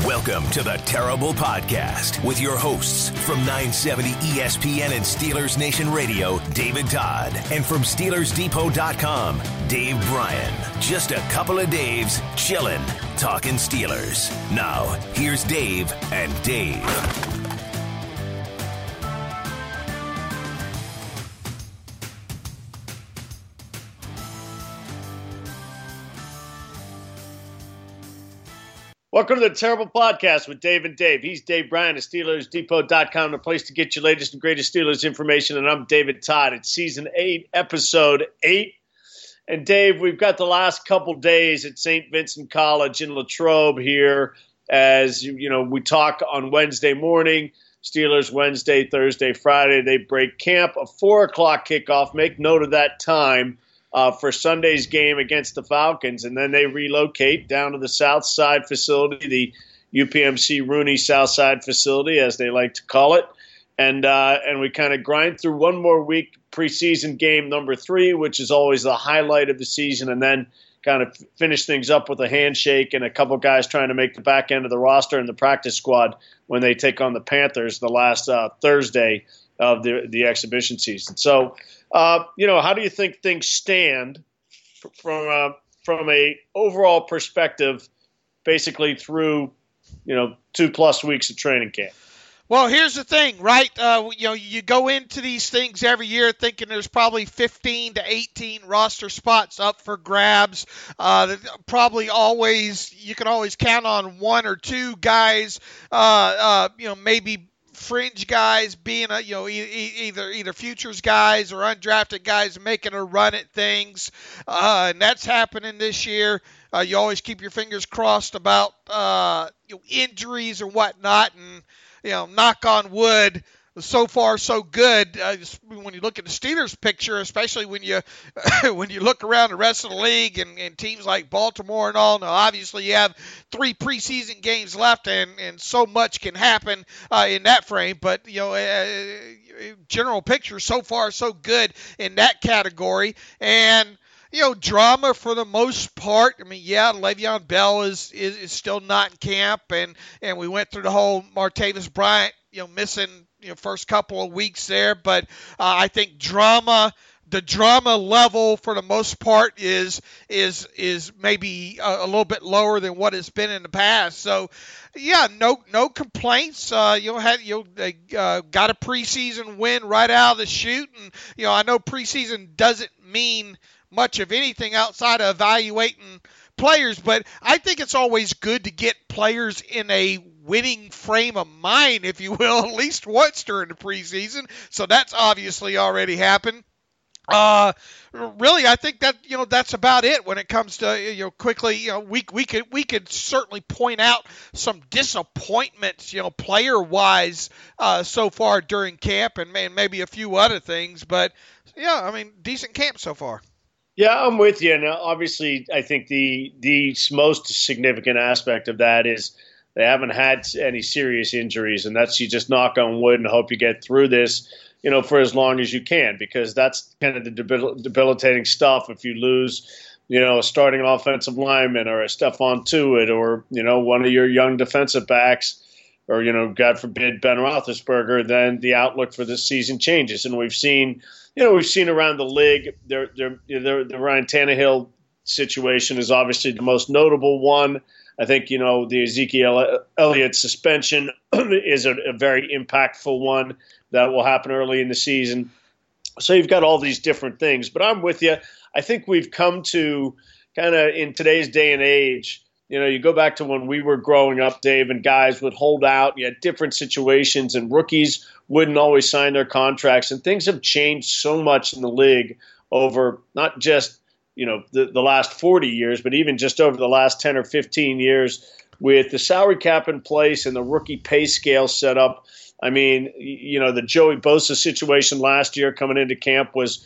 Welcome to the Terrible Podcast with your hosts from 970 ESPN and Steelers Nation Radio, David Todd, and from SteelersDepot.com, Dave Bryan. Just a couple of Daves chilling, talking Steelers. Now, here's Dave and Dave. Welcome to the Terrible Podcast with Dave and Dave. He's Dave Bryan of SteelersDepot.com, the place to get your latest and greatest Steelers information. And I'm David Todd. It's Season 8, Episode 8. And Dave, we've got the last couple days at St. Vincent College in Latrobe here. As you know, we talk on Wednesday morning. Steelers Wednesday, Thursday, Friday. They break camp, a 4 o'clock kickoff. Make note of that time. For Sunday's game against the Falcons, and then they relocate down to the South Side facility, the UPMC Rooney South Side facility, as they like to call it, and we kind of grind through one more week, preseason game number 3, which is always the highlight of the season, and then kind of finish things up with a handshake and a couple guys trying to make the back end of the roster and the practice squad when they take on the Panthers the last Thursday of the exhibition season. So. How do you think things stand from a overall perspective, basically through, 2+ weeks of training camp? Well, here's the thing, right? You go into these things every year thinking there's probably 15 to 18 roster spots up for grabs. Probably always, you can always count on 1 or 2 guys, maybe fringe guys being either futures guys or undrafted guys making a run at things, and that's happening this year. You always keep your fingers crossed about injuries or whatnot, and knock on wood. So far, so good. When you look at the Steelers picture, especially when you when you look around the rest of the league and teams like Baltimore and all. Now, obviously, you have 3 preseason games left, and so much can happen in that frame. But general picture, so far, so good in that category. And drama for the most part. I mean, yeah, Le'Veon Bell is still not in camp, and we went through the whole Martavis Bryant, missing first couple of weeks there. But I think the drama level for the most part is maybe a little bit lower than what it's been in the past. So yeah, no complaints. They got a preseason win right out of the chute, and I know preseason doesn't mean much of anything outside of evaluating players, but I think it's always good to get players in a winning frame of mind, if you will, at least once during the preseason. So that's obviously already happened. Really, I think that that's about it when it comes to quickly. We could certainly point out some disappointments, player wise, so far during camp, and maybe a few other things. But yeah, I mean, decent camp so far. Yeah, I'm with you. And obviously, I think the most significant aspect of that is they haven't had any serious injuries, and that's you just knock on wood and hope you get through this, for as long as you can, because that's kind of the debilitating stuff. If you lose, a starting offensive lineman or a Stephon Tuitt or, one of your young defensive backs or, God forbid, Ben Roethlisberger, then the outlook for this season changes. And we've seen around the league, the Ryan Tannehill situation is obviously the most notable one. I think, the Ezekiel Elliott suspension is a very impactful one that will happen early in the season. So you've got all these different things. But I'm with you. I think we've come to kind of in today's day and age, you go back to when we were growing up, Dave, and guys would hold out. You had different situations, and rookies wouldn't always sign their contracts. And things have changed so much in the league over not just the last 40 years, but even just over the last 10 or 15 years with the salary cap in place and the rookie pay scale set up. I mean, the Joey Bosa situation last year coming into camp was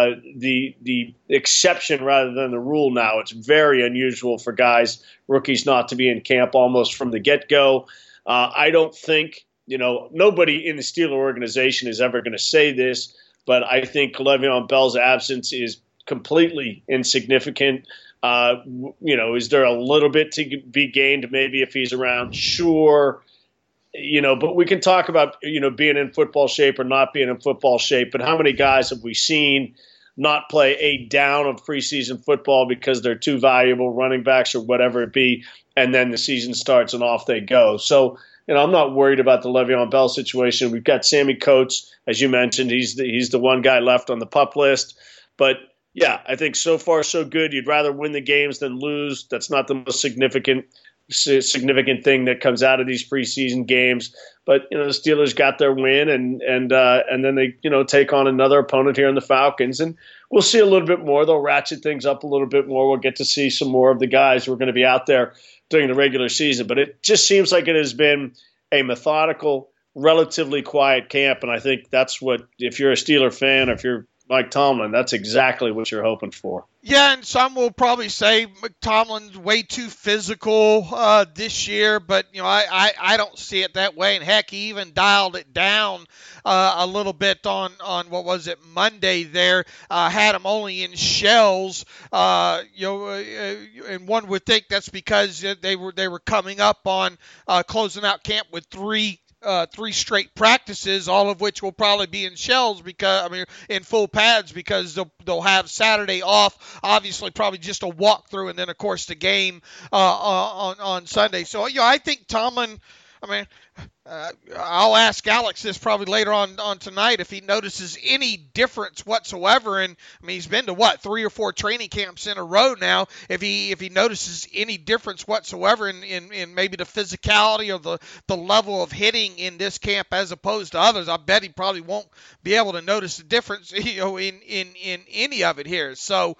the exception rather than the rule now. It's very unusual for rookies not to be in camp almost from the get-go. I don't think, nobody in the Steeler organization is ever going to say this, but I think Le'Veon Bell's absence is completely insignificant Is there a little bit to be gained maybe if he's around? Sure. But we can talk about, being in football shape or not being in football shape. But how many guys have we seen not play a down of preseason football because they're too valuable, running backs or whatever it be, and then the season starts and off they go? So, I'm not worried about the Le'Veon Bell situation. We've got Sammy Coates, as you mentioned. He's the one guy left on the PUP list. But, yeah, I think so far so good. You'd rather win the games than lose. That's not the most significant thing that comes out of these preseason games. But, the Steelers got their win, and then they, take on another opponent here in the Falcons. And we'll see a little bit more. They'll ratchet things up a little bit more. We'll get to see some more of the guys who are going to be out there during the regular season. But it just seems like it has been a methodical, relatively quiet camp. And I think that's what, if you're a Steeler fan, or if you're Mike Tomlin, that's exactly what you're hoping for. Yeah, and some will probably say Tomlin's way too physical this year, but I don't see it that way. And heck, he even dialed it down a little bit on what was it, Monday there. Had him only in shells, and one would think that's because they were coming up on closing out camp with three straight practices, all of which will probably be in shells in full pads, because they'll have Saturday off, obviously probably just a walkthrough, and then of course the game on Sunday. So I think Tomlin, I'll ask Alex this probably later on tonight if he notices any difference whatsoever. And he's been to 3 or 4 training camps in a row now. If he notices any difference whatsoever in maybe the physicality or the level of hitting in this camp as opposed to others, I bet he probably won't be able to notice the difference, in any of it here. So,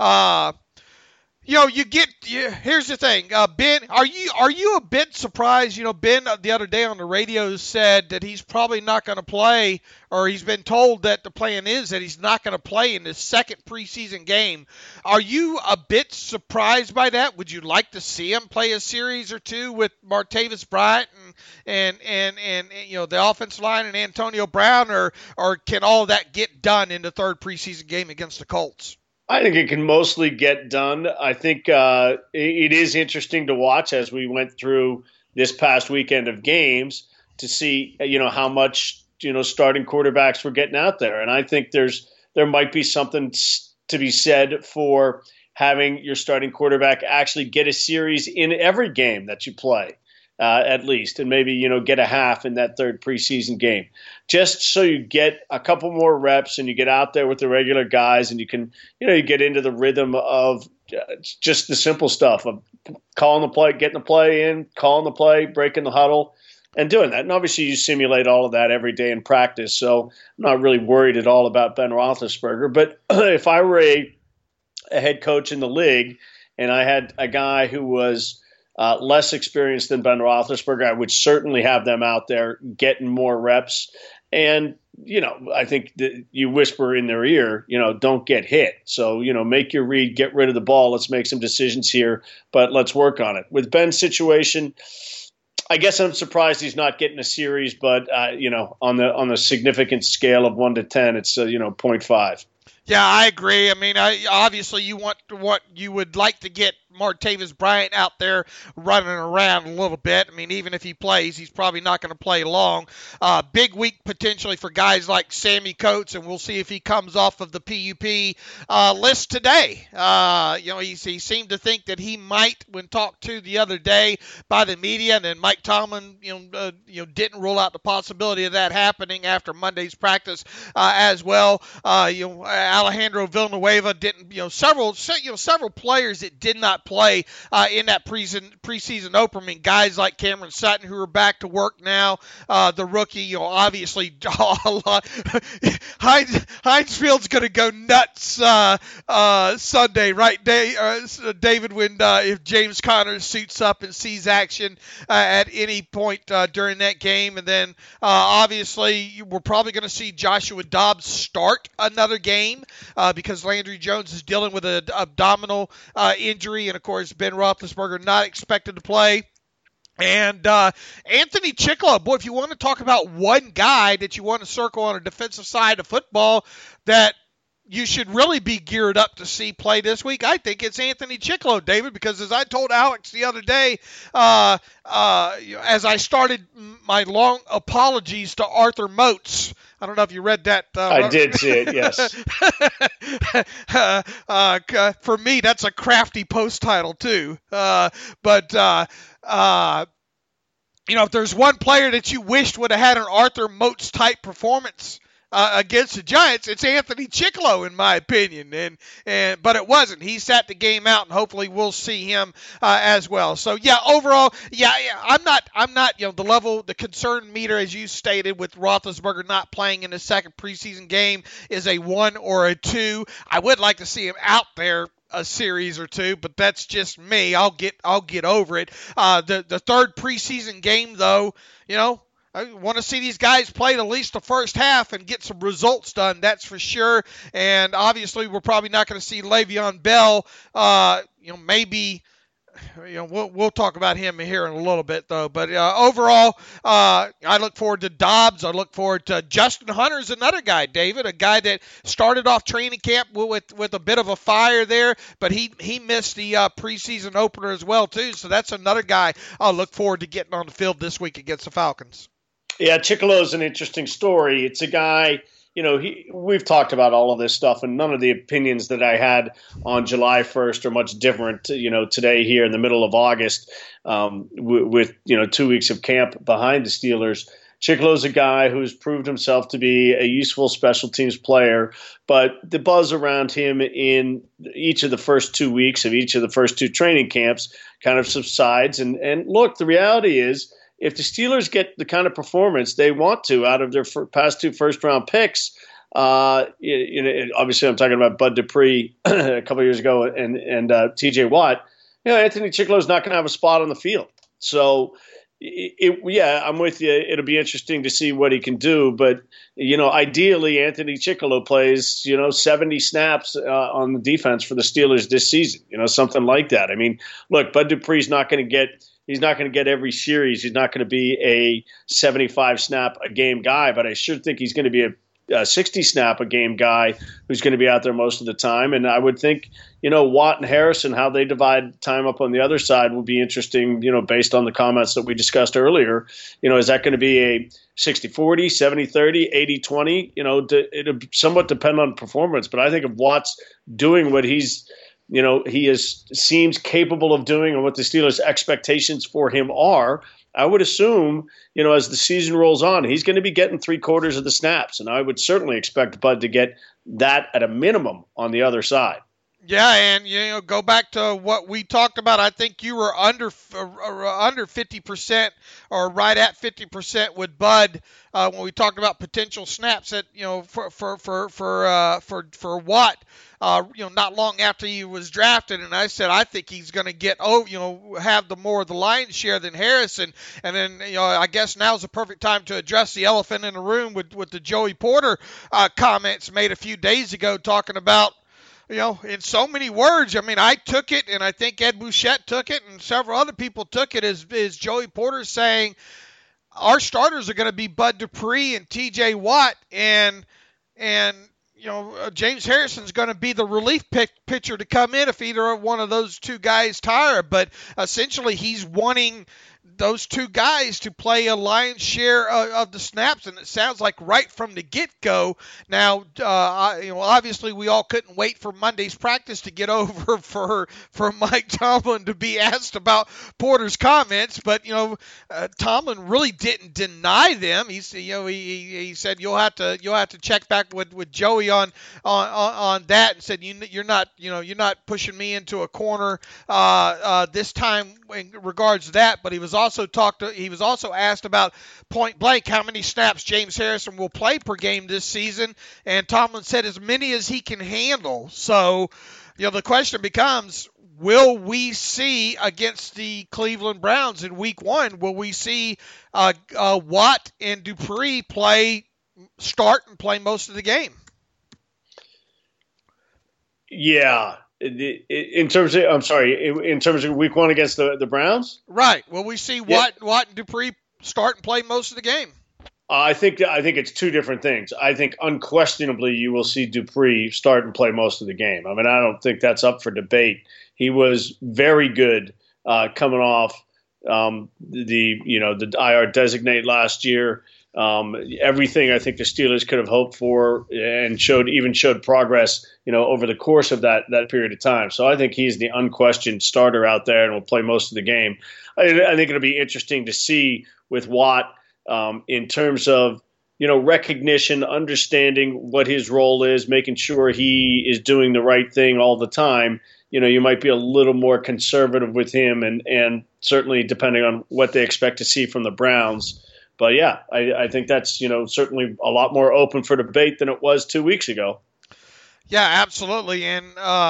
here's the thing, Ben. Are you a bit surprised? Ben the other day on the radio said that he's probably not going to play, or he's been told that the plan is that he's not going to play in the second preseason game. Are you a bit surprised by that? Would you like to see him play a series or two with Martavis Bryant and the offensive line and Antonio Brown, or can all that get done in the third preseason game against the Colts? I think it can mostly get done. I think it is interesting to watch as we went through this past weekend of games to see, how much, starting quarterbacks were getting out there. And I think there might be something to be said for having your starting quarterback actually get a series in every game that you play. At least, and maybe, get a half in that third preseason game, just so you get a couple more reps and you get out there with the regular guys, and you can, you get into the rhythm of just the simple stuff of calling the play, getting the play in, calling the play, breaking the huddle, and doing that. And obviously you simulate all of that every day in practice, so I'm not really worried at all about Ben Roethlisberger. But if I were a head coach in the league and I had a guy who was less experienced than Ben Roethlisberger, I would certainly have them out there getting more reps. And, I think that you whisper in their ear, don't get hit. So, make your read, get rid of the ball. Let's make some decisions here, but let's work on it. With Ben's situation, I guess I'm surprised he's not getting a series, but, on the significant scale of 1 to 10, it's, 0.5. Yeah, I agree. Obviously you want what you would like to get Martavis Bryant out there running around a little bit. Even if he plays, he's probably not going to play long. Big week potentially for guys like Sammy Coates, and we'll see if he comes off of the PUP list today. He seemed to think that he might, when talked to the other day by the media, and then Mike Tomlin, didn't rule out the possibility of that happening after Monday's practice as well. Alejandro Villanueva didn't. Several players that did not play in that preseason opener. Guys like Cameron Sutton, who are back to work now. The rookie, obviously, Heinz Field's going to go nuts Sunday, right, David? When if James Conner suits up and sees action at any point during that game, and then obviously we're probably going to see Joshua Dobbs start another game because Landry Jones is dealing with an abdominal injury. And, of course, Ben Roethlisberger not expected to play. And Anthony Chicklow, boy, if you want to talk about one guy that you want to circle on a defensive side of football that you should really be geared up to see play this week, I think it's Anthony Chicklow, David, because as I told Alex the other day, as I started my long apologies to Arthur Moats, I don't know if you read that. I did see it, yes. For me, that's a crafty post title, too. If there's one player that you wished would have had an Arthur Moats type performance against the Giants, it's Anthony Chicklow, in my opinion, but it wasn't. He sat the game out, and hopefully we'll see him as well. So overall, I'm not the level, the concern meter, as you stated, with Roethlisberger not playing in the second preseason game is a 1 or a 2. I would like to see him out there a series or two, but that's just me. I'll get over it. The third preseason game, though, I want to see these guys play at least the first half and get some results done. That's for sure. And obviously, we're probably not going to see Le'Veon Bell. Maybe. We'll talk about him here in a little bit, though. But overall, I look forward to Dobbs. I look forward to Justin Hunter's another guy, David, a guy that started off training camp with a bit of a fire there, but he missed the preseason opener as well, too. So that's another guy I'll look forward to getting on the field this week against the Falcons. Yeah, Chickalo's an interesting story. It's a guy, we've talked about all of this stuff, and none of the opinions that I had on July 1st are much different, today here in the middle of August with 2 weeks of camp behind the Steelers. Chickalo's a guy who's proved himself to be a useful special teams player, but the buzz around him in each of the first 2 weeks of each of the first two training camps kind of subsides. And look, the reality is, if the Steelers get the kind of performance they want to out of their past two first-round picks, obviously I'm talking about Bud Dupree a couple of years ago and T.J. Watt, Anthony Chickalo's not going to have a spot on the field. So, I'm with you. It'll be interesting to see what he can do. But, ideally, Anthony Chickalo plays, 70 snaps on the defense for the Steelers this season, something like that. I mean, look, Bud Dupree's not going to get – he's not going to get every series. He's not going to be a 75 snap a game guy, but I sure think he's going to be a 60 snap a game guy who's going to be out there most of the time. And I would think, Watt and Harrison, how they divide time up on the other side will be interesting, based on the comments that we discussed earlier. Is that going to be a 60-40, 70-30, 80-20? It'll somewhat depend on performance, but I think if Watt's doing what he seems capable of doing and what the Steelers' expectations for him are, I would assume, as the season rolls on, he's going to be getting 3/4 of the snaps. And I would certainly expect Bud to get that at a minimum on the other side. Yeah, and go back to what we talked about. I think you were under 50% or right at 50% with Bud when we talked about potential snaps at for Watt. Not long after he was drafted, and I said I think he's going to get have the more of the lion's share than Harrison. And then I guess now's the perfect time to address the elephant in the room with the Joey Porter comments made a few days ago, talking about. In so many words, I mean, I took it, and I think Ed Bouchette took it, and several other people took it as Joey Porter saying our starters are going to be Bud Dupree and T.J. Watt, and James Harrison's going to be the relief pitcher to come in if either one of those two guys tire. But essentially, he's wanting those two guys to play a lion's share of the snaps, and it sounds like right from the get-go. Now, obviously we all couldn't wait for Monday's practice to get over for Mike Tomlin to be asked about Porter's comments, but Tomlin really didn't deny them. He said you'll have to check back with Joey on that, and said you're not pushing me into a corner this time in regards to that. But he was also asked about point blank how many snaps James Harrison will play per game this season, and Tomlin said as many as he can handle. So, the question becomes, will we see against the Cleveland Browns in Week 1? Will we see Watt and Dupree start and play most of the game? Yeah. In terms of Week 1 against the Browns? Right. Will we see Watt and Dupree start and play most of the game? I think it's two different things. I think unquestionably you will see Dupree start and play most of the game. I mean, I don't think that's up for debate. He was very good coming off the IR designate last year. Everything I think the Steelers could have hoped for and showed progress, over the course of that period of time. So I think he's the unquestioned starter out there and will play most of the game. I think it'll be interesting to see with Watt in terms of, recognition, understanding what his role is, making sure he is doing the right thing all the time. You might be a little more conservative with him and certainly depending on what they expect to see from the Browns. But yeah, I think that's, certainly a lot more open for debate than it was 2 weeks ago. Yeah, absolutely. And,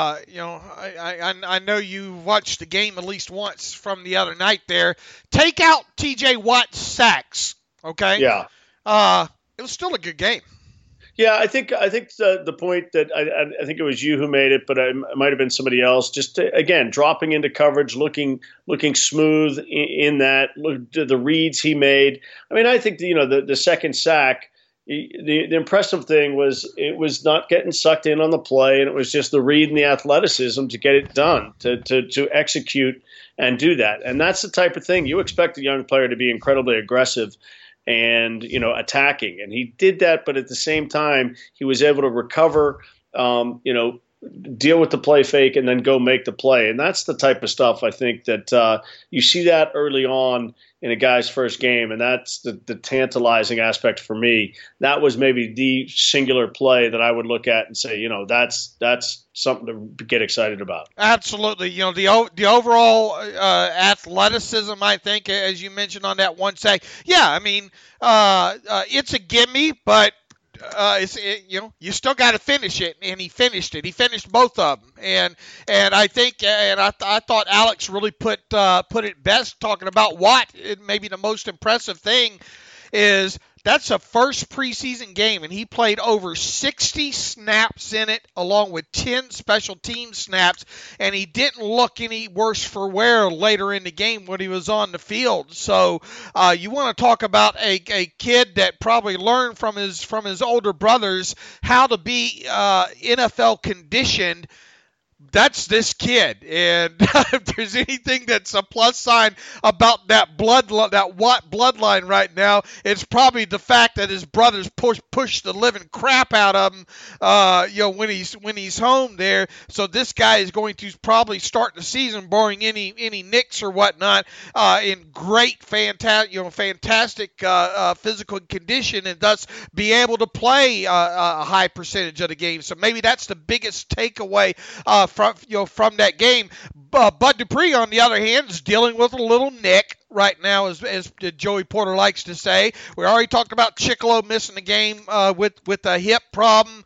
I know you watched the game at least once from the other night there. Take out TJ Watt's sacks, okay? Yeah. It was still a good game. Yeah, I think the point that I think it was you who made it, but it might have been somebody else. Just again, dropping into coverage, looking smooth in that. Look, the reads he made. I mean, I think the second sack. The impressive thing was it was not getting sucked in on the play, and it was just the read and the athleticism to get it done, to execute and do that. And that's the type of thing you expect a young player to be incredibly aggressive and attacking, and he did that. But at the same time, he was able to recover, deal with the play fake, and then go make the play. And that's the type of stuff I think that you see that early on in a guy's first game, and that's the tantalizing aspect for me. That was maybe the singular play that I would look at and say, that's something to get excited about. Absolutely. The overall athleticism, I think, as you mentioned on that one sack. Yeah, I mean, it's a gimme, but you still got to finish it, and he finished it. He finished both of them, and I think, and I thought Alex really put it best talking about Watt. Maybe the most impressive thing is that's a first preseason game, and he played over 60 snaps in it, along with 10 special team snaps, and he didn't look any worse for wear later in the game when he was on the field. So you want to talk about a kid that probably learned from his older brothers how to be NFL conditioned. That's this kid, and if there's anything that's a plus sign about that Watt bloodline right now, it's probably the fact that his brothers push the living crap out of him, when he's home there. So this guy is going to probably start the season, barring any nicks or whatnot, in great, fantastic physical condition, and thus be able to play a high percentage of the game. So maybe that's the biggest takeaway from that game. Bud Dupree, on the other hand, is dealing with a little nick right now, as Joey Porter likes to say. We already talked about Chicolo missing the game with a hip problem,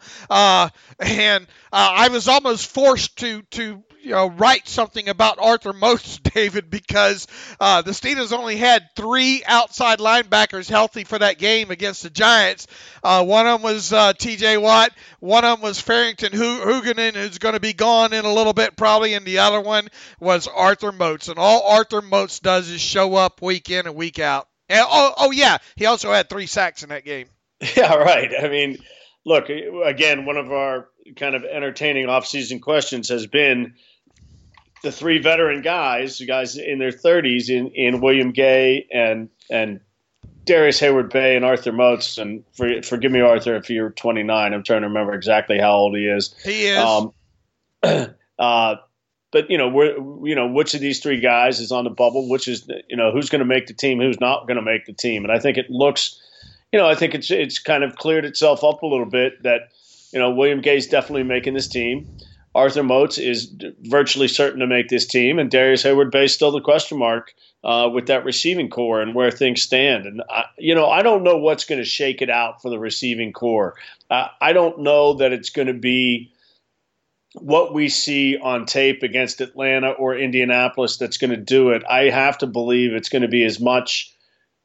and I was almost forced to write something about Arthur Moats, David, because the Steelers only had 3 outside linebackers healthy for that game against the Giants. One of them was T.J. Watt. One of them was Farrington Huguenin, who's going to be gone in a little bit probably, and the other one was Arthur Moats. And all Arthur Moats does is show up week in and week out. And, yeah, he also had 3 sacks in that game. Yeah, right. I mean, look, again, one of our kind of entertaining offseason questions has been the 3 veteran guys in their 30s in William Gay and Darius Hayward-Bay and Arthur Moats. And forgive me, Arthur, if you're 29. I'm trying to remember exactly how old he is. He is. But which of these 3 guys is on the bubble? Which is who's going to make the team? Who's not going to make the team? And I think it looks, I think it's kind of cleared itself up a little bit that William Gay's definitely making this team. Arthur Moats is virtually certain to make this team, and Darius Hayward-Bay is still the question mark with that receiving core and where things stand. And I don't know what's going to shake it out for the receiving core. I don't know that it's going to be what we see on tape against Atlanta or Indianapolis that's going to do it. I have to believe it's going to be as much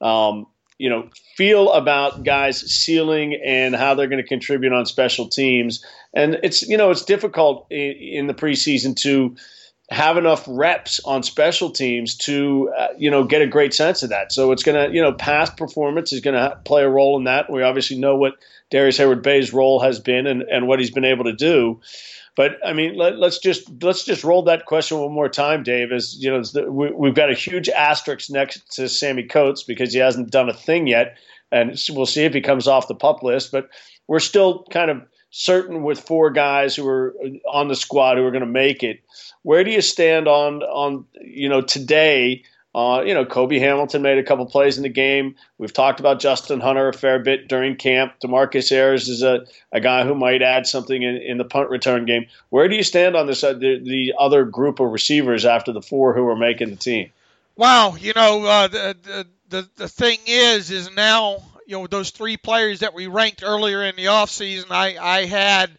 feel about guys' ceiling and how they're going to contribute on special teams. And it's difficult in the preseason have enough reps on special teams to, get a great sense of that. So it's going to, past performance is going to play a role in that. We obviously know what Darrius Heyward-Bey's role has been and what he's been able to do. But I mean, let's just roll that question one more time, Dave. As you know, we've got a huge asterisk next to Sammy Coates because he hasn't done a thing yet, and we'll see if he comes off the PUP list. But we're still kind of certain with 4 guys who are on the squad who are going to make it. Where do you stand on today? Kobe Hamilton made a couple plays in the game. We've talked about Justin Hunter a fair bit during camp. DeMarcus Ayers is a guy who might add something in the punt return game. Where do you stand on this the other group of receivers after the 4 who are making the team? Wow, the thing is now those 3 players that we ranked earlier in the offseason, I had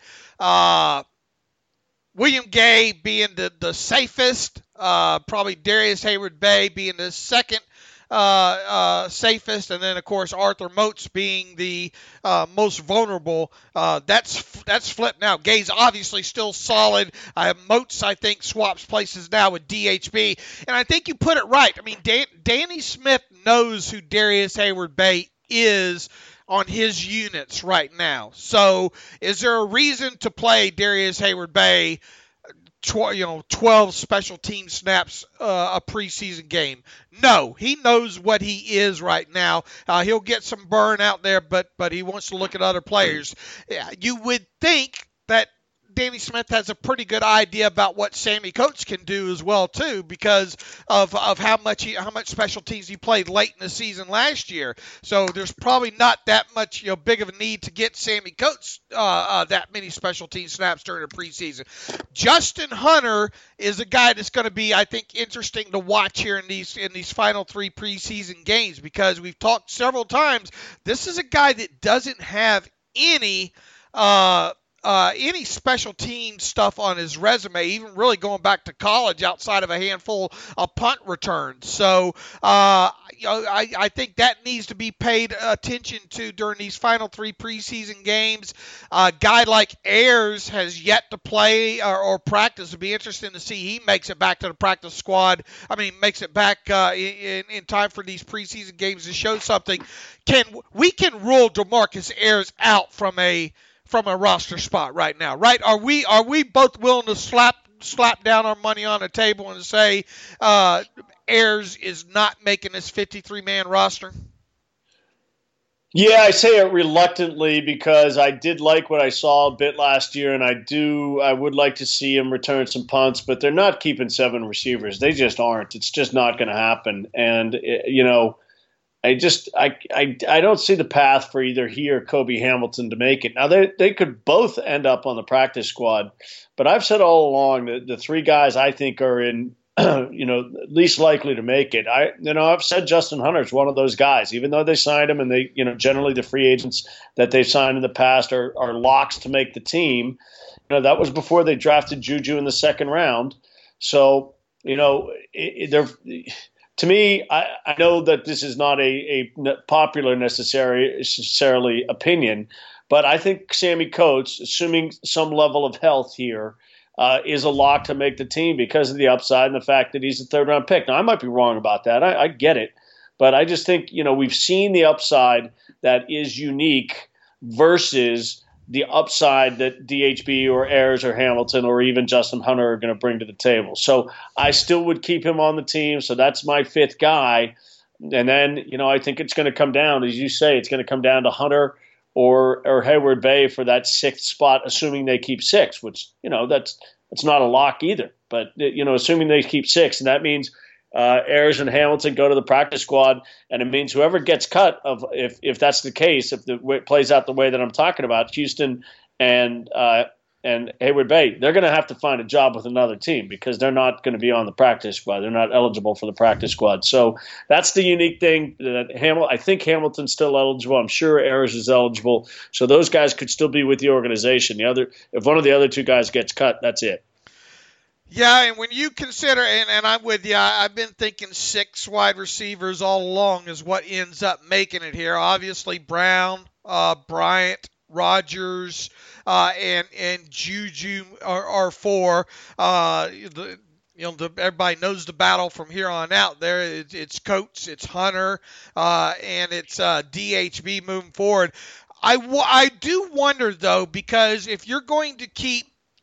William Gay being the safest, probably Darrius Heyward-Bey being the second safest, and then of course Arthur Moats being the most vulnerable. That's flipped now. Gay's obviously still solid. Moats, I think, swaps places now with DHB, and I think you put it right. I mean, Danny Smith knows who Darrius Heyward-Bey is on his units right now. So is there a reason to play Darrius Heyward-Bey 12 special team snaps a preseason game? No, he knows what he is right now. He'll get some burn out there, but he wants to look at other players. You would think that Danny Smith has a pretty good idea about what Sammy Coates can do as well too, because of how much special teams he played late in the season last year. So there's probably not that much big of a need to get Sammy Coates that many special team snaps during the preseason. Justin Hunter is a guy that's going to be, I think, interesting to watch here in these final 3 preseason games, because we've talked several times. This is a guy that doesn't have any special team stuff on his resume, even really going back to college outside of a handful of punt returns. So I think that needs to be paid attention to during these final 3 preseason games. A guy like Ayers has yet to play or practice. It'll be interesting to see he makes it back to the practice squad. I mean, makes it back in time for these preseason games to show something. We can rule DeMarcus Ayers out from a roster spot right now, right? Are we both willing to slap down our money on the table and say Ayers is not making this 53-man roster? Yeah, I say it reluctantly because I did like what I saw a bit last year, and I would like to see him return some punts, but they're not keeping 7 receivers. They just aren't. It's just not going to happen. And I don't see the path for either he or Kobe Hamilton to make it. Now, they could both end up on the practice squad, but I've said all along that the 3 guys I think are in, least likely to make it. I've said Justin Hunter is one of those guys, even though they signed him and they, generally the free agents that they've signed in the past are locks to make the team. That was before they drafted Juju in the 2nd round. So, to me, I know that this is not a popular necessarily opinion, but I think Sammy Coates, assuming some level of health here, is a lock to make the team because of the upside and the fact that he's a 3rd-round pick. Now, I might be wrong about that. I get it. But I just think, we've seen the upside that is unique versus the upside that DHB or Ayers or Hamilton or even Justin Hunter are going to bring to the table. So I still would keep him on the team. So that's my 5th guy. And then, I think it's going to come down, as you say, it's going to come down to Hunter or Heyward-Bey for that 6th spot, assuming they keep 6, which, that's not a lock either. But, assuming they keep 6, and that means Ayers and Hamilton go to the practice squad, and it means whoever gets cut, if that's the case, if it plays out the way that I'm talking about, Houston and Heyward-Bey, they're going to have to find a job with another team because they're not going to be on the practice squad. They're not eligible for the practice squad. So that's the unique thing. I think Hamilton's still eligible. I'm sure Ayers is eligible. So those guys could still be with the organization. If one of the other 2 guys gets cut, that's it. Yeah, and when you consider, and I'm with you, I've been thinking 6 wide receivers all along is what ends up making it here. Obviously, Brown, Bryant, Rodgers, and Juju are 4. everybody knows the battle from here on out. There, it's Coates, it's Hunter, and it's DHB moving forward. I do wonder though, because if you're going to keep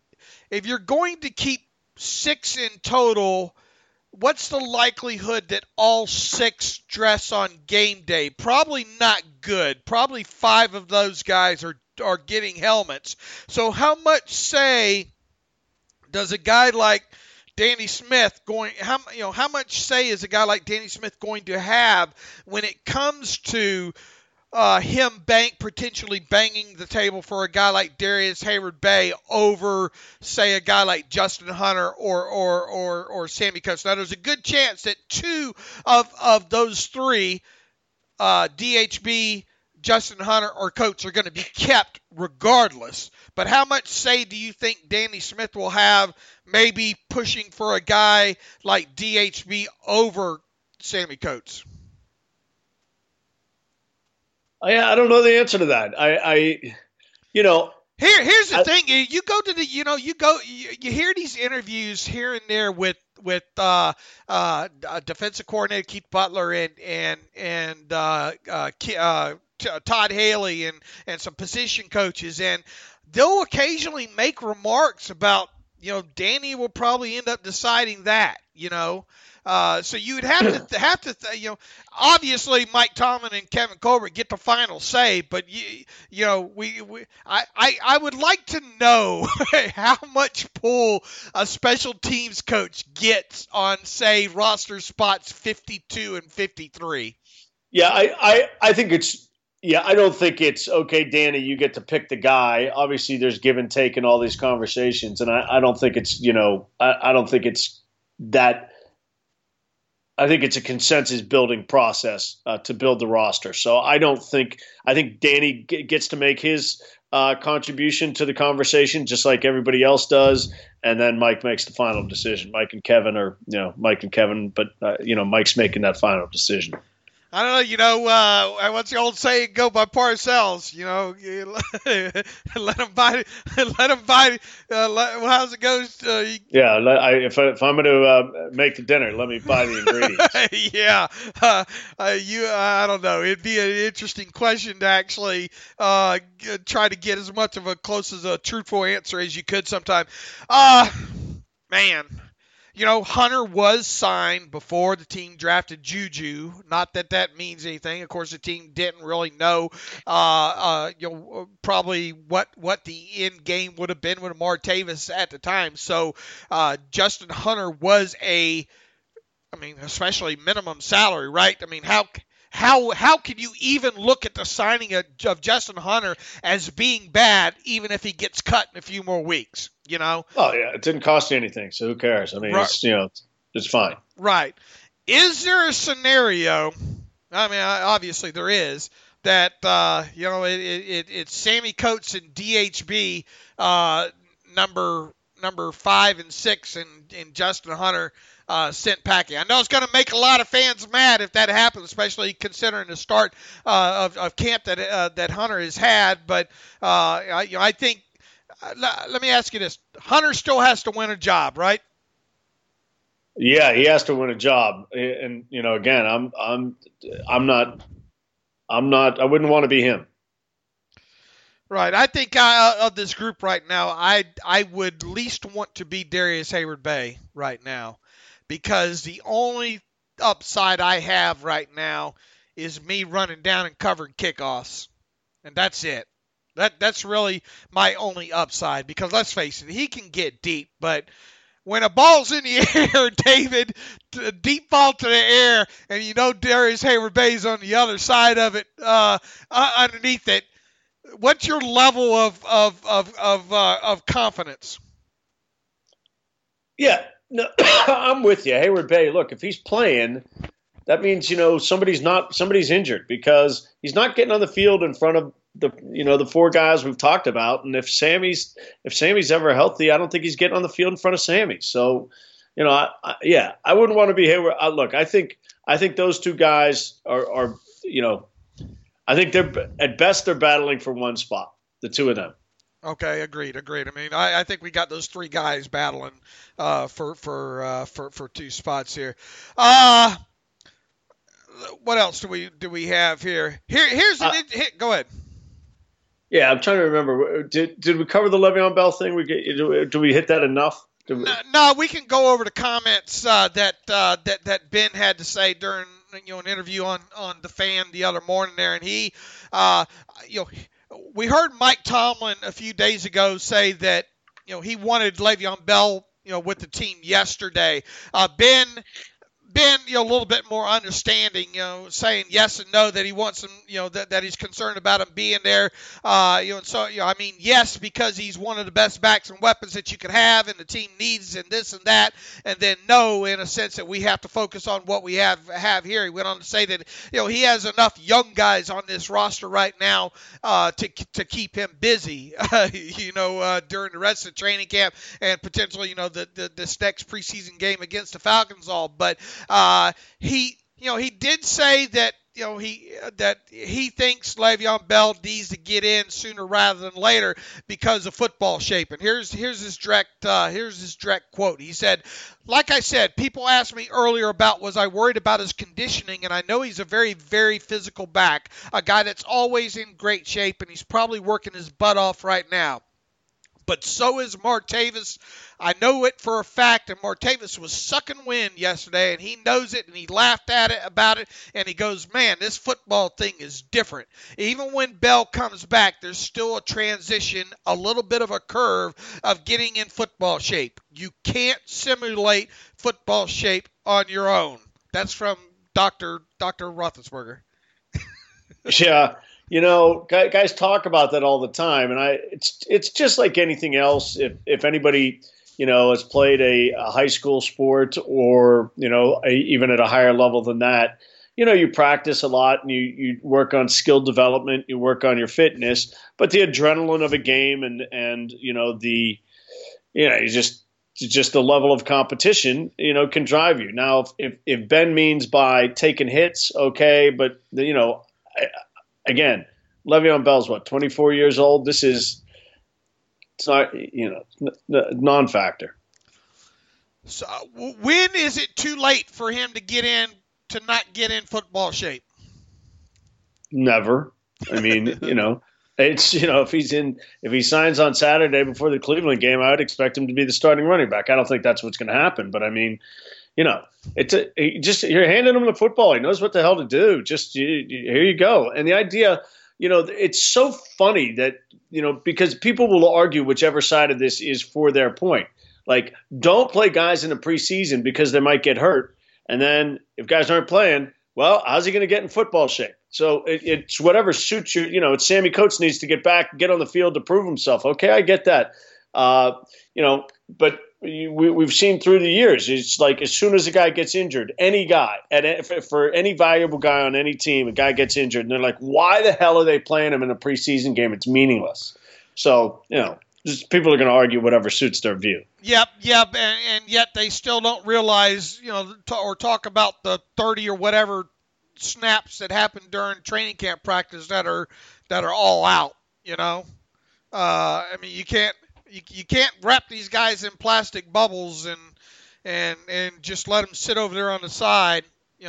6 in total, what's the likelihood that all 6 dress on game day? Probably not good. Probably 5 of those guys are getting helmets. So how much say does a guy like Danny Smith how much say is a guy like Danny Smith going to have when it comes to him potentially banging the table for a guy like Darius Hayward-Bay over, say, a guy like Justin Hunter or Sammy Coates? Now, there's a good chance that 2 of those 3, DHB, Justin Hunter, or Coates, are going to be kept regardless. But how much say do you think Danny Smith will have maybe pushing for a guy like DHB over Sammy Coates? I don't know the answer to that. Here's the thing. You go to you hear these interviews here and there with defensive coordinator Keith Butler and Todd Haley and some position coaches, and they'll occasionally make remarks about, Danny will probably end up deciding that, So you would have to obviously Mike Tomlin and Kevin Colbert get the final say, but I would like to know how much pull a special teams coach gets on, say, roster spots 52 and 53. Yeah, I think it's. Yeah, I don't think it's, okay, Danny, you get to pick the guy. Obviously, there's give and take in all these conversations, and I don't think it's, I don't think it's that. I think it's a consensus building process to build the roster. So I think Danny gets to make his contribution to the conversation just like everybody else does, and then Mike makes the final decision. Mike and Kevin, but Mike's making that final decision. I don't know, what's the old saying? Go by Parcells, let them buy, how's it goes? If I'm going to make the dinner, let me buy the ingredients. Yeah. I don't know. It'd be an interesting question to actually try to get as much of close as a truthful answer as you could sometime. Man. Hunter was signed before the team drafted Juju. Not that means anything. Of course, the team didn't really know, probably what the end game would have been with Martavis at the time. So, Justin Hunter was especially minimum salary, right? I mean, how can you even look at the signing of Justin Hunter as being bad, even if he gets cut in a few more weeks? Oh yeah, it didn't cost you anything, so who cares? I mean, right. It's fine. Right. Is there a scenario? Obviously there is. That it's Sammy Coates and DHB number 5 and 6, and Justin Hunter sent packing. I know it's going to make a lot of fans mad if that happens, especially considering the start of camp that Hunter has had. But I think. Let me ask you this: Hunter still has to win a job, right? Yeah, he has to win a job, and again, I'm not. I wouldn't want to be him. Right. I think of this group right now, I would least want to be Darius Hayward-Bay right now, because the only upside I have right now is me running down and covering kickoffs, and that's it. That's really my only upside, because let's face it, he can get deep, but when a ball's in the air, David, deep ball to the air, and Darius Hayward-Bay's on the other side of it, underneath it, what's your level of confidence? Yeah, no, I'm with you. Hayward-Bay, look, if he's playing, that means somebody's injured, because he's not getting on the field in front of the 4 guys we've talked about. And if Sammy's ever healthy, I don't think he's getting on the field in front of Sammy. So, I wouldn't want to be Hayward. Look, I think those 2 guys are I think they're at best they're battling for one spot, the 2 of them. Okay, agreed. I mean, I think we got those three guys battling for 2 spots here. What else do we have here? Here's go ahead. Yeah, I'm trying to remember. Did we cover the Le'Veon Bell thing? Do we hit that enough? No, we can go over the comments that Ben had to say during an interview on the Fan the other morning there, and he we heard Mike Tomlin a few days ago say that he wanted Le'Veon Bell with the team yesterday. Ben, a little bit more understanding, saying yes and no, that he wants him, that he's concerned about him being there. And so, I mean, yes, because he's one of the best backs and weapons that you could have, and the team needs and this and that. And then no, in a sense that we have to focus on what we have here. He went on to say that, he has enough young guys on this roster right now to keep him busy, during the rest of training camp and potentially, this next preseason game against the Falcons all. But he did say that he thinks Le'Veon Bell needs to get in sooner rather than later because of football shape. And here's his direct quote. He said, "Like I said, people asked me earlier about was I worried about his conditioning, and I know he's a very, very physical back, a guy that's always in great shape, and he's probably working his butt off right now. But so is Martavis. I know it for a fact, and Martavis was sucking wind yesterday, and he knows it, and he laughed about it, and he goes, man, this football thing is different. Even when Bell comes back, there's still a transition, a little bit of a curve of getting in football shape. You can't simulate football shape on your own." That's from Dr. Roethlisberger. Yeah. Guys talk about that all the time, and it's just like anything else. If anybody, has played a high school sport or, even at a higher level than that, you practice a lot and you work on skill development, you work on your fitness, but the adrenaline of a game and just the level of competition, can drive you. Now, if Ben means by taking hits, okay, but again, Le'Veon Bell's 24 years old. It's not, non-factor. So when is it too late for him to not get in football shape? Never. I mean, it's, if he signs on Saturday before the Cleveland game, I would expect him to be the starting running back. I don't think that's what's going to happen, but I mean, you're handing him the football. He knows what the hell to do. Here you go. And the idea, it's so funny that, because people will argue whichever side of this is for their point. Like, don't play guys in the preseason because they might get hurt. And then if guys aren't playing, well, how's he going to get in football shape? So it's whatever suits you. It's Sammy Coates needs to get back, get on the field to prove himself. Okay, I get that. But we've seen through the years, it's like as soon as a guy gets injured, any guy, for any valuable guy on any team, a guy gets injured, and they're like, why the hell are they playing him in a preseason game? It's meaningless. So, just people are going to argue whatever suits their view. Yep, and yet they still don't realize, or talk about the 30 or whatever snaps that happen during training camp practice that are all out. I mean, you can't wrap these guys in plastic bubbles and just let them sit over there on the side,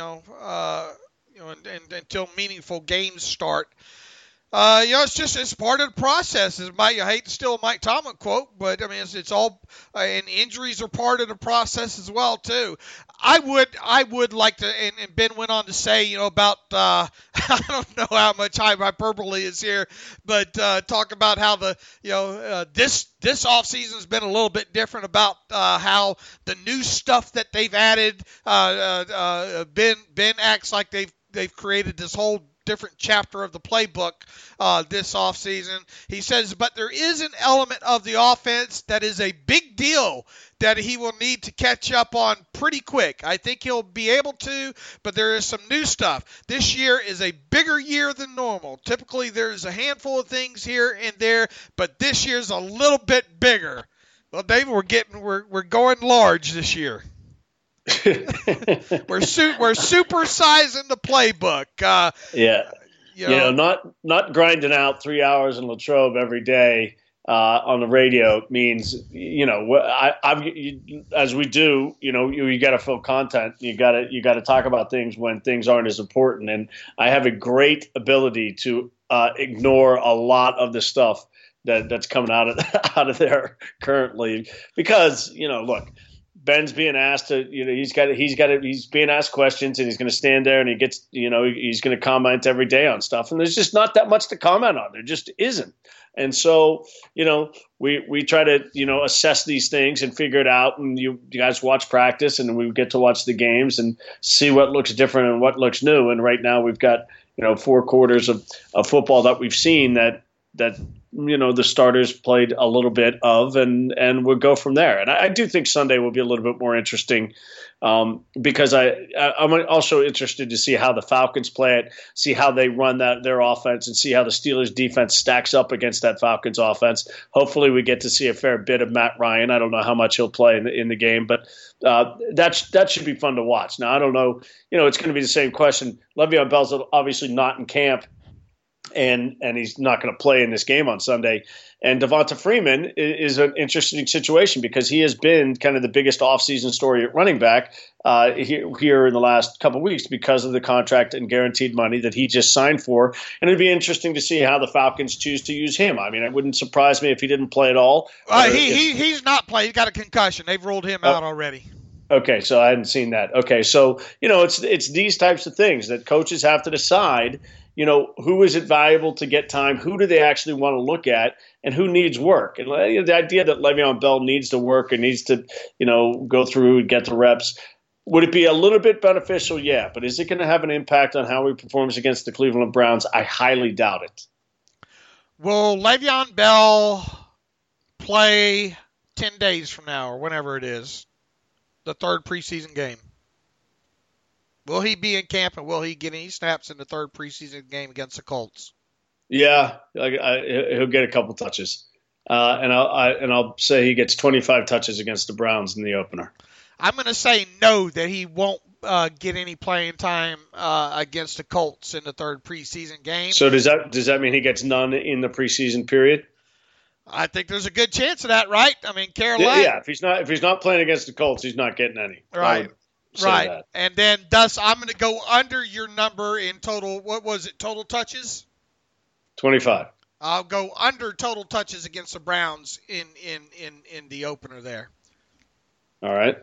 until meaningful games start. It's part of the process. I hate to steal a Mike Tomlin quote, but I mean, it's all, and injuries are part of the process as well too. I would like to, and Ben went on to say, about, I don't know how much hyperbole is here, but talk about how this offseason has been a little bit different about how the new stuff that they've added. Ben acts like they've created this whole different chapter of the playbook this offseason. He says, but there is an element of the offense that is a big deal that he will need to catch up on pretty quick. I think he'll be able to, but there is some new stuff. This year is a bigger year than normal. Typically, there's a handful of things here and there, but this year's a little bit bigger. Well, David, we're going large this year. We're supersizing the playbook. Not grinding out 3 hours in Latrobe every day on the radio means, as we do, you got to fill content. You got to talk about things when things aren't as important. And I have a great ability to ignore a lot of the stuff that's coming out of there currently, because look, Ben's being asked to, he's being asked questions, and he's going to stand there and he's going to comment every day on stuff, and there's just not that much to comment on. There just isn't. And so, we try to, assess these things and figure it out. And you guys watch practice, and we get to watch the games and see what looks different and what looks new. And right now we've got, 4 quarters of football that we've seen that the starters played a little bit of, and we'll go from there. And I do think Sunday will be a little bit more interesting, because I'm also interested to see how the Falcons play it, see how they run their offense, and see how the Steelers defense stacks up against that Falcons offense. Hopefully we get to see a fair bit of Matt Ryan. I don't know how much he'll play in the game, but that should be fun to watch. Now, I don't know, it's going to be the same question. Le'Veon Bell's obviously not in camp, and he's not going to play in this game on Sunday. And Devonta Freeman is an interesting situation, because he has been kind of the biggest offseason story at running back here in the last couple of weeks, because of the contract and guaranteed money that he just signed for. And it'd be interesting to see how the Falcons choose to use him. I mean, it wouldn't surprise me if he didn't play at all. He's not playing. He's got a concussion. They've ruled him out already. Okay, so I hadn't seen that. Okay, so it's these types of things that coaches have to decide. Who is it valuable to get time? Who do they actually want to look at, and who needs work? And the idea that Le'Veon Bell needs to work and needs to, go through and get the reps, would it be a little bit beneficial? Yeah, but is it going to have an impact on how he performs against the Cleveland Browns? I highly doubt it. Will Le'Veon Bell play 10 days from now, or whenever it is, the third preseason game? Will he be in camp, and will he get any snaps in the third preseason game against the Colts? Yeah, he'll get a couple touches, and I'll say he gets 25 touches against the Browns in the opener. I'm going to say no, that he won't get any playing time against the Colts in the third preseason game. So does that mean he gets none in the preseason period? I think there's a good chance of that, right? I mean, Carolina. Yeah, if he's not playing against the Colts, he's not getting any. Right. Right. And then, I'm going to go under your number in total. What was it? Total touches? 25. I'll go under total touches against the Browns in the opener there. All right.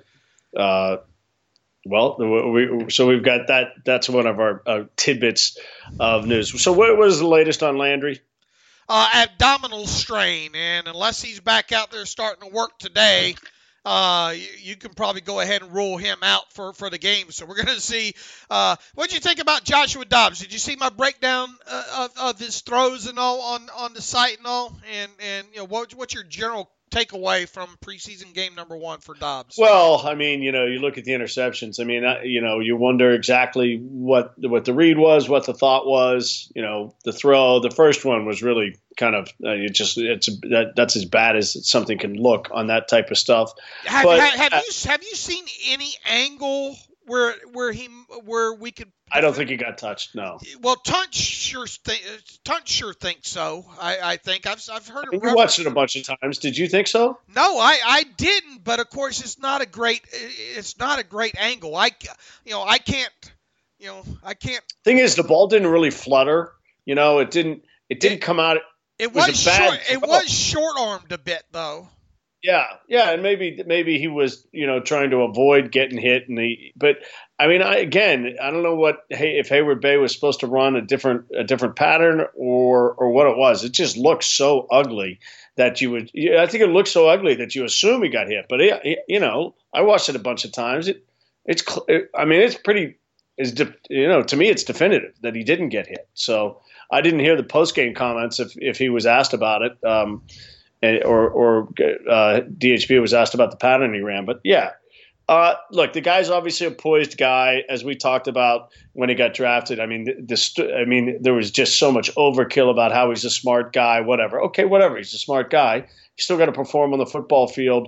So we've got that. That's one of our tidbits of news. So what was the latest on Landry? Abdominal strain, and unless he's back out there starting to work today, you can probably go ahead and rule him out for the game. So we're going to see. What did you think about Joshua Dobbs? Did you see my breakdown of his throws and all on the site and all? And what's your general takeaway from preseason game number 1 for Dobbs? Well, I mean, you look at the interceptions. I mean, you wonder exactly what the read was, what the thought was. The throw, the first one was really kind of that's as bad as something can look on that type of stuff. Have you seen any angle where we could? I don't think he got touched. No. Well, Tunch sure thinks so. I think I've heard it. You watched it a bunch of times. Did you think so? No, I didn't. But of course, it's not a great angle. I can't. Thing is, the ball didn't really flutter. It didn't come out. It was short-armed a bit, though. Yeah, and maybe he was, trying to avoid getting hit, but I mean, I don't know if Hayward Bay was supposed to run a different pattern or what it was. It just looked so ugly that I think it looked so ugly that you assume he got hit. But I watched it a bunch of times. To me, it's definitive that he didn't get hit. So I didn't hear the post-game comments if he was asked about it, or DHP was asked about the pattern he ran. But yeah, look, the guy's obviously a poised guy, as we talked about when he got drafted. I mean, there was just so much overkill about how he's a smart guy. Whatever. Okay, whatever. He's a smart guy. He's still got to perform on the football field.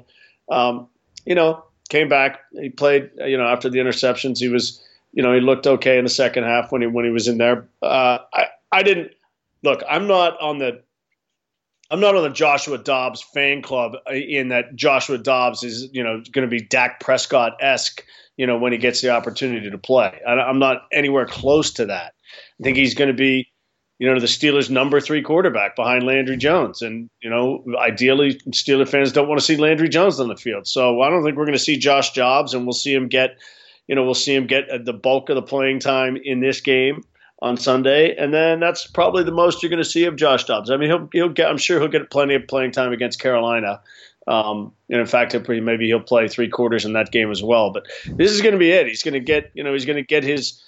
Came back. He played. After the interceptions, he was. He looked okay in the second half when he was in there. I didn't look. I'm not on the I'm not on the Joshua Dobbs fan club in that Joshua Dobbs is, going to be Dak Prescott-esque, when he gets the opportunity to play. I'm not anywhere close to that. I think he's going to be, the Steelers' number 3 quarterback behind Landry Jones. And, ideally Steeler fans don't want to see Landry Jones on the field. So I don't think we're going to see Josh Dobbs, and we'll see him get the bulk of the playing time in this game on Sunday, and then that's probably the most you're going to see of Josh Dobbs. I mean, I'm sure he'll get plenty of playing time against Carolina. And in fact, maybe he'll play 3 quarters in that game as well. But this is going to be it. He's going to get, his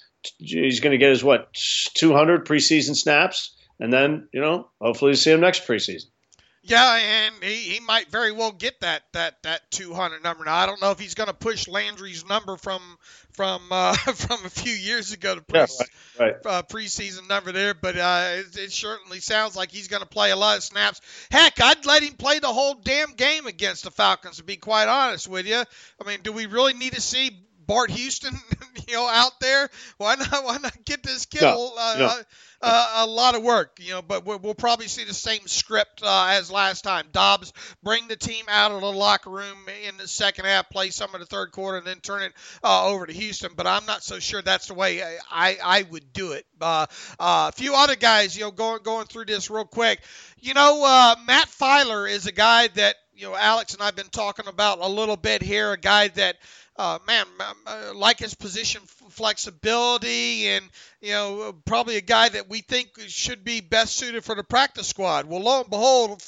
200 preseason snaps, and then, hopefully see him next preseason. Yeah, and he might very well get that 200 number. Now, I don't know if he's going to push Landry's number from a few years ago to preseason number there, but it certainly sounds like he's going to play a lot of snaps. Heck, I'd let him play the whole damn game against the Falcons, to be quite honest with you. I mean, do we really need to see Bart Houston, out there? Why not get this kid a lot of work, but we'll probably see the same script as last time. Dobbs bring the team out of the locker room in the second half, play some of the third quarter, and then turn it over to Houston. But I'm not so sure that's the way I would do it. A few other guys, going through this real quick. Matt Filer is a guy that, Alex and I have been talking about a little bit here, a guy that, like his position flexibility and, probably a guy that we think should be best suited for the practice squad. Well, lo and behold,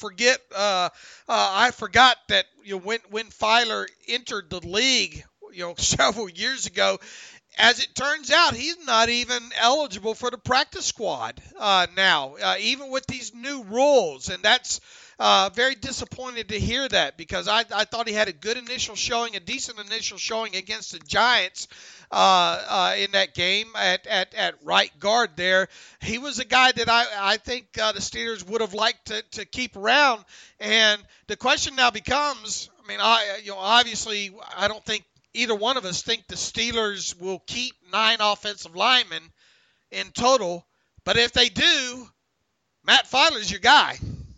I forgot that, when Filer entered the league, several years ago, as it turns out, he's not even eligible for the practice squad now, even with these new rules. And that's very disappointed to hear that, because I thought he had a good initial showing, a decent initial showing against the Giants in that game at right guard there. He was a guy that I think the Steelers would have liked to keep around. And the question now becomes, obviously I don't think either one of us think the Steelers will keep 9 offensive linemen in total. But if they do, Matt Filer's your guy.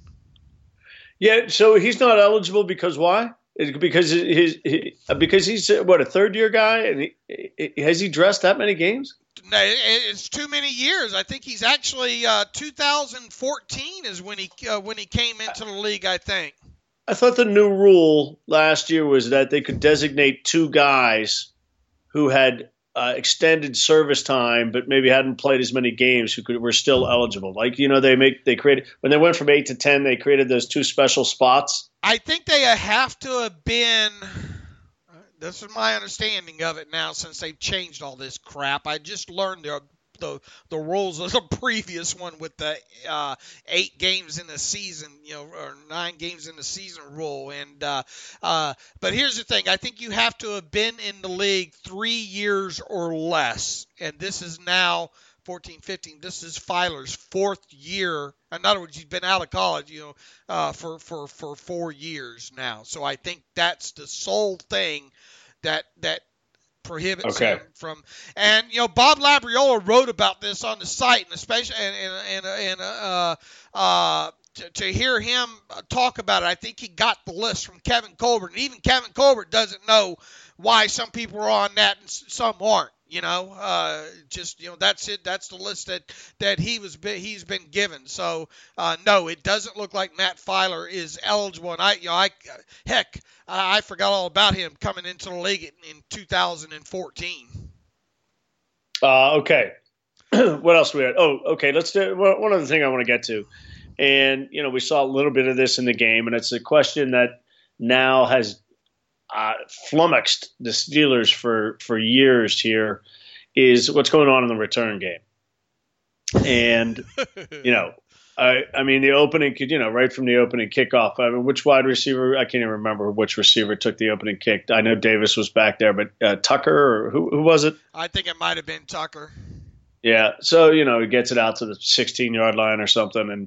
Yeah, so he's not eligible because why? Because he's a third-year guy, and has he dressed that many games? No, it's too many years. I think he's actually 2014 is when he came into the league, I think. I thought the new rule last year was that they could designate 2 guys who had extended service time, but maybe hadn't played as many games, who were still eligible. Like, they created, when they went from 8 to 10, they created those 2 special spots. I think they have to have been. This is my understanding of it now, since they've changed all this crap. I just learned the rules of the previous one with the 8 games in the season, or 9 games in the season rule. And but here's the thing: I think you have to have been in the league 3 years or less, and this is now 14, 15. This is Filer's 4th year. In other words, he's been out of college, for 4 years now. So I think that's the sole thing that prohibits him from. And Bob Labriola wrote about this on the site, and especially to hear him talk about it, I think he got the list from Kevin Colbert, and even Kevin Colbert doesn't know why some people are on that and some aren't. That's it. That's the list that he's been given. So no, it doesn't look like Matt Filer is eligible. And I forgot all about him coming into the league in 2014. Okay. What else do we have? Oh, okay. Let's do one other thing I want to get to. And, we saw a little bit of this in the game, and it's a question that now has flummoxed the Steelers for years here, is what's going on in the return game. And, the opening, right from the opening kickoff, which wide receiver, I can't even remember which receiver took the opening kick. I know Davis was back there, but Tucker, or who was it? I think it might have been Tucker. Yeah. So, he gets it out to the 16-yard line or something. And,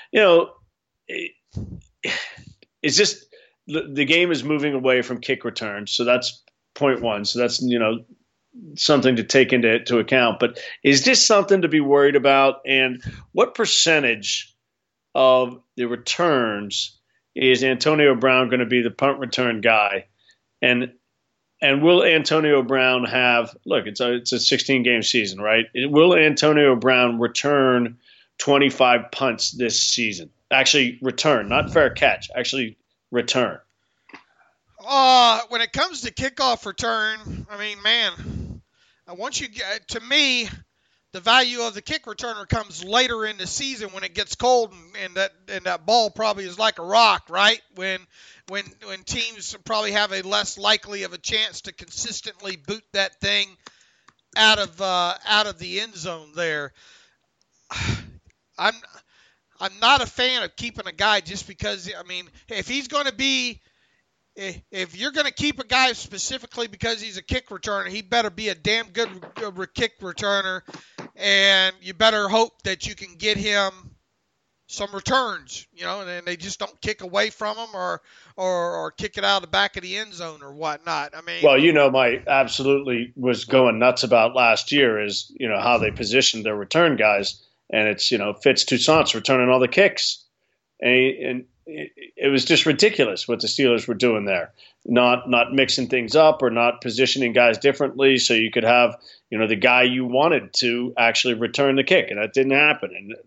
it's just the game is moving away from kick returns. So that's point one. So that's, something to take into account. But is this something to be worried about? And what percentage of the returns, is Antonio Brown going to be the punt return guy? And will Antonio Brown have, look, it's a 16-game season, right? Will Antonio Brown return 25 punts this season? Actually return, not fair catch, actually return. When it comes to kickoff return, I mean, man, once you get, to me, the value of the kick returner comes later in the season when it gets cold and that ball probably is like a rock, right? When teams probably have a less likely of a chance to consistently boot that thing out of the end zone there. I'm not a fan of keeping a guy just because, I mean, if you're going to keep a guy specifically because he's a kick returner, he better be a damn good kick returner, and you better hope that you can get him some returns, and they just don't kick away from him or kick it out of the back of the end zone or whatnot. I mean, well, my absolutely was going nuts about last year is, how they positioned their return guys, and it's, Fitz Toussaint's returning all the kicks, and it was just ridiculous what the Steelers were doing there, not mixing things up or not positioning guys differently so you could have, the guy you wanted to actually return the kick, and that didn't happen. And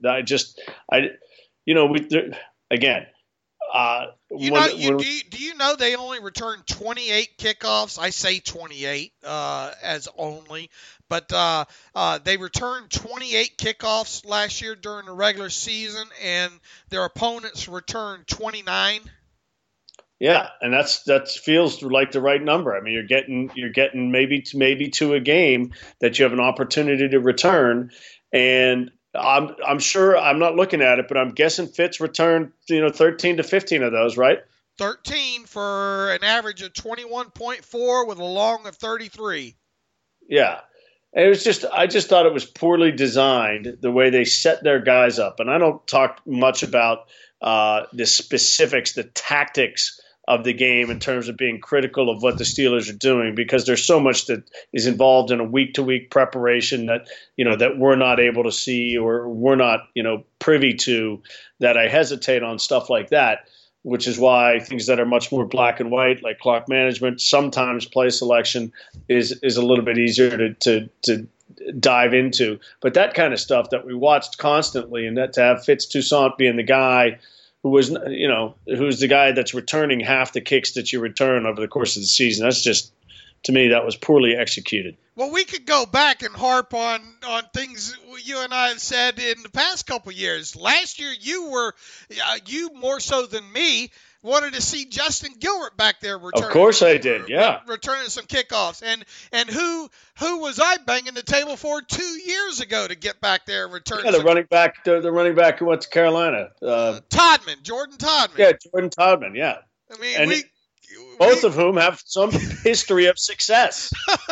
do you know they only returned 28 kickoffs? I say 28 as only, but they returned 28 kickoffs last year during the regular season, and their opponents returned 29. Yeah, and that feels like the right number. I mean, you're getting maybe to a game that you have an opportunity to return, and I'm sure, I'm not looking at it, but I'm guessing Fitz returned 13 to 15 of those, right? 13 for an average of 21.4 with a long of 33. Yeah. And I just thought it was poorly designed the way they set their guys up. And I don't talk much about the specifics, the tactics of the game in terms of being critical of what the Steelers are doing, because there's so much that is involved in a week-to-week preparation that, that we're not able to see or we're not, privy to, that I hesitate on stuff like that, which is why things that are much more black and white, like clock management, sometimes play selection is a little bit easier to dive into. But that kind of stuff that we watched constantly, and that to have Fitz Toussaint being the guy who's the guy that's returning half the kicks that you return over the course of the season. That's just, to me, that was poorly executed. Well, we could go back and harp on things you and I have said in the past couple of years. Last year, you more so than me, wanted to see Justin Gilbert back there returning. Of course I did, yeah. Returning some kickoffs. And who was I banging the table for 2 years ago to get back there and return? Yeah, the running back who went to Carolina. Jordan Todman. Yeah, Jordan Todman, yeah. I mean, both of whom have some history of success.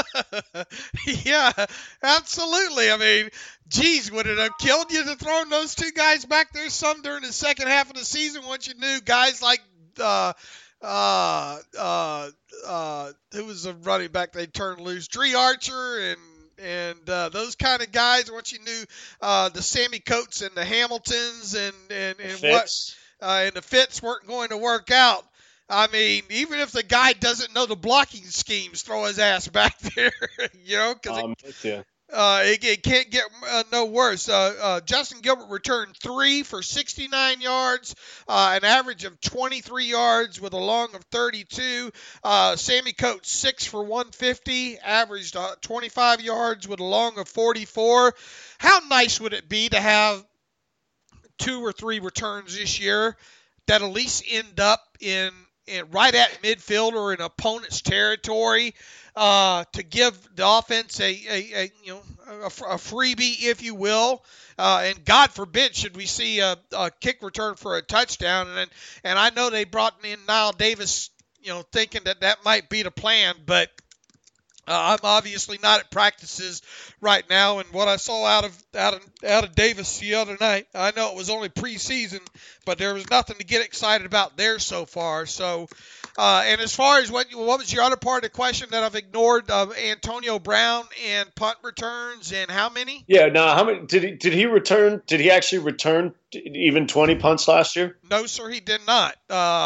Yeah, absolutely. I mean, geez, would it have killed you to throw those two guys back there some during the second half of the season once you knew guys like who was the running back they turned loose? Dree Archer and those kind of guys. Once you knew the Sammy Coates and the Hamiltons and the Fitz weren't going to work out. I mean, even if the guy doesn't know the blocking schemes, throw his ass back there, because it can't get no worse. Justin Gilbert returned 3 for 69 yards, an average of 23 yards with a long of 32. Sammy Coates 6 for 150, averaged 25 yards with a long of 44. How nice would it be to have 2 or 3 returns this year that at least end up in right at midfield or in opponent's territory, to give the offense a freebie, if you will, and God forbid should we see a kick return for a touchdown. And I know they brought in Nile Davis, thinking that might be the plan, but I'm obviously not at practices right now, and what I saw out of Davis the other night, I know it was only preseason, but there was nothing to get excited about there so far. So And as far as what was your other part of the question that I've ignored? Antonio Brown and punt returns and how many? Yeah. Now, how many did he return? Did he actually return even 20 punts last year? No, sir, he did not.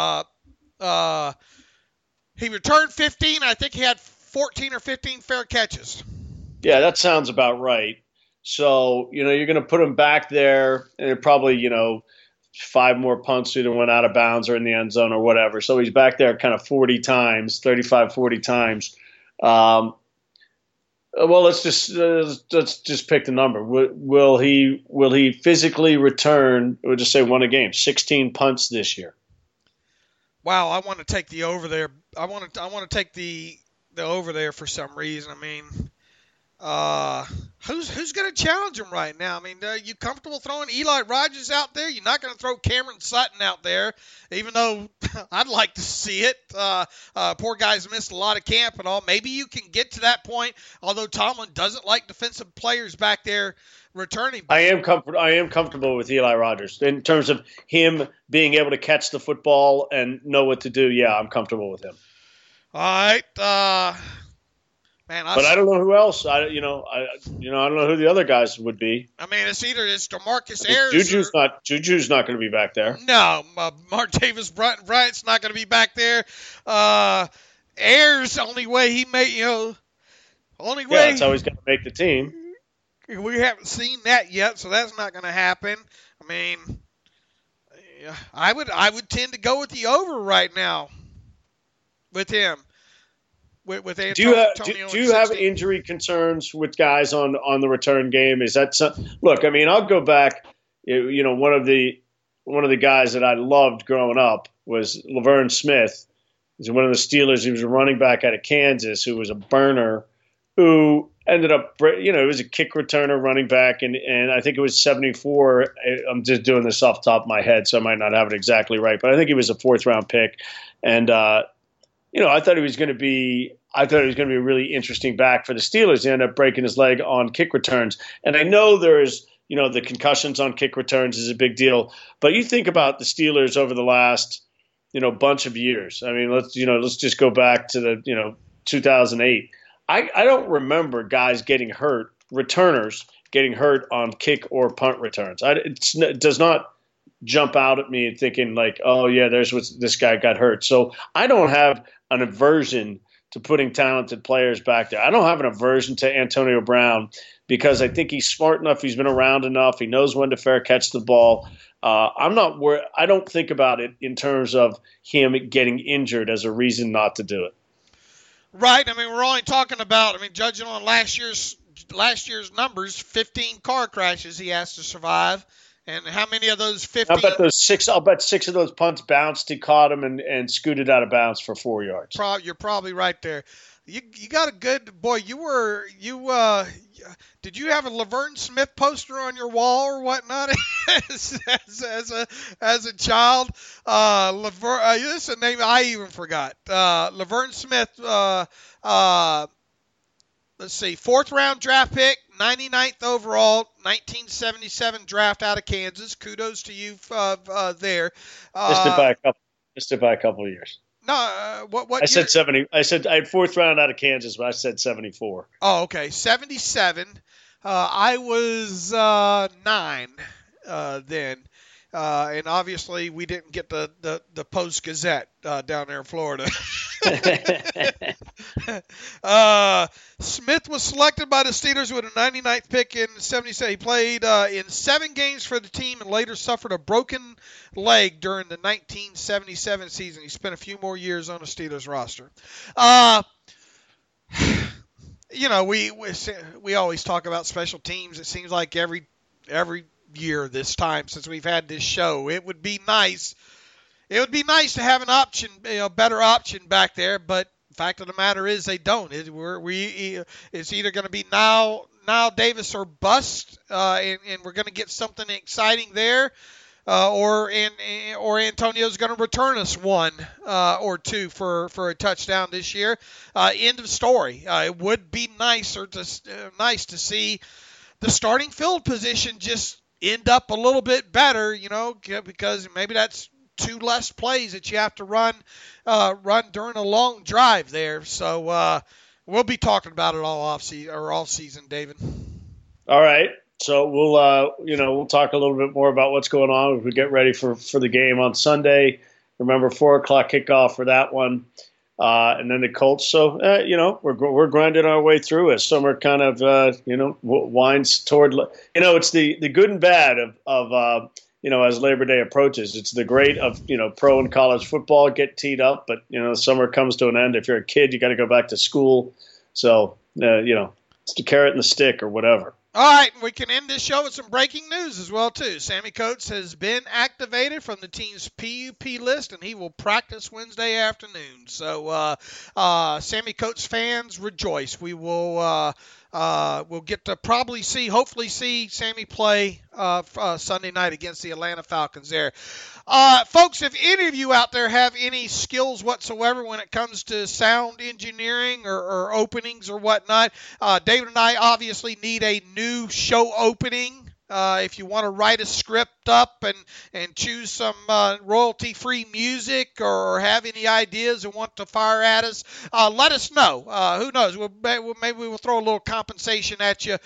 He returned 15. I think he had 14 or 15 fair catches. Yeah, that sounds about right. So, you're going to put him back there, and probably, 5 more punts either went out of bounds or in the end zone or whatever. So he's back there kind of 40 times, 35, 40 times. Well, let's just pick the number. Will he physically return? We'll just say won a game, 16 punts this year. Wow, I want to take the over there. I want to take the over there for some reason. I mean, who's going to challenge him right now? I mean, are you comfortable throwing Eli Rogers out there? You're not going to throw Cameron Sutton out there, even though I'd like to see it. Poor guy's missed a lot of camp and all. Maybe you can get to that point, although Tomlin doesn't like defensive players back there returning. I am comfortable with Eli Rogers in terms of him being able to catch the football and know what to do. Yeah, I'm comfortable with him. All right, man. But I don't know who else. I don't know who the other guys would be. I mean, it's DeMarcus Ayers. Juju's not going to be back there. No, Martavis Bryant's not going to be back there. Ayers, only way he may, only way. Yeah, that's how he's going to make the team. We haven't seen that yet, so that's not going to happen. I mean, I would tend to go with the over right now with him. With Antonio. Do you have injury concerns with guys on the return game? Is that look? I mean, I'll go back. One of the guys that I loved growing up was Laverne Smith. He's one of the Steelers. He was a running back out of Kansas who was a burner, who ended up, he was a kick returner, running back, and I think it was 74. I'm just doing this off the top of my head, so I might not have it exactly right, but I think he was a 4th-round pick, and I thought he was going to be a really interesting back for the Steelers. He ended up breaking his leg on kick returns, and I know there's the concussions on kick returns is a big deal, but you think about the Steelers over the last bunch of years. I mean, let's just go back to the 2008. I don't remember guys getting hurt, returners getting hurt on kick or punt returns. It does not jump out at me thinking like, oh, yeah, there's what this guy got hurt. So I don't have an aversion to putting talented players back there. I don't have an aversion to Antonio Brown because I think he's smart enough. He's been around enough. He knows when to fair catch the ball. I'm not worried. I don't think about it in terms of him getting injured as a reason not to do it. Right. I mean, we're only talking about, judging on last year's numbers, 15 car crashes he has to survive. And how many of those 15? I'll bet 6 of those punts bounced. He caught him and scooted out of bounds for 4 yards. You're probably right there. You got a good boy. Did you have a Laverne Smith poster on your wall or whatnot as a child? This is a name I even forgot. Laverne Smith. Let's see, 4th-round draft pick, 99th overall, 1977 draft out of Kansas. Kudos to you there. Missed it by a couple of years. No, what? I said 70. I had 4th round out of Kansas, but I said 74. Oh, okay, 77. I was 9 then, and obviously we didn't get the Post Gazette down there in Florida. Smith was selected by the Steelers with a 99th pick in 77. He played in 7 games for the team and later suffered a broken leg during the 1977 season. He spent a few more years on the Steelers roster. We always talk about special teams. It seems like every year this time since we've had this show. It would be nice to have an option, better option back there, but the fact of the matter is they don't. It's either going to be now Davis or bust, and we're going to get something exciting there, or Antonio's going to return us 1 or 2 for a touchdown this year. End of story. It would be nice to see the starting field position just end up a little bit better, because maybe that's 2 less plays that you have to run during a long drive there. So we'll be talking about it all season, David. All right. So we'll talk a little bit more about what's going on as we get ready for the game on Sunday. Remember, 4:00 kickoff for that one. And then the Colts. So, we're grinding our way through as summer kind of, winds toward, it's the good and bad of as Labor Day approaches. It's the great of, pro and college football get teed up, but, the summer comes to an end. If you're a kid, you got to go back to school. So, it's the carrot and the stick or whatever. All right, we can end this show with some breaking news as well, too. Sammy Coates has been activated from the team's PUP list, and he will practice Wednesday afternoon. So, Sammy Coates fans, rejoice. We will we'll get to hopefully see Sammy play Sunday night against the Atlanta Falcons there. Folks, if any of you out there have any skills whatsoever when it comes to sound engineering or openings or whatnot, David and I obviously need a new show opening. If you want to write a script up and choose some royalty-free music or have any ideas and want to fire at us, let us know. Who knows? Maybe we'll throw a little compensation at you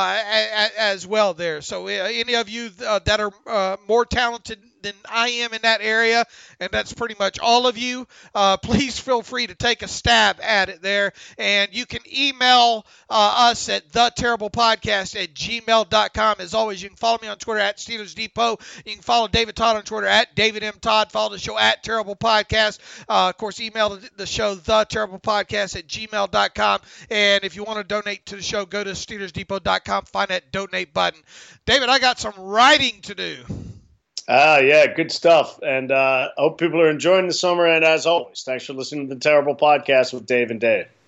as well there. So any of you that are more talented than I am in that area, and that's pretty much all of you, please feel free to take a stab at it there. And you can email us at theterriblepodcast@gmail.com. As always, you can follow me on Twitter at Steelers Depot. You can follow David Todd on Twitter at David M. Todd. Follow the show at Terrible Podcast. Of course, email the show, theterriblepodcast@gmail.com. And if you want to donate to the show, go to SteelersDepot.com, find that donate button. David, I got some writing to do. Yeah, good stuff. And hope people are enjoying the summer. And as always, thanks for listening to the Terrible Podcast with Dave and Dave.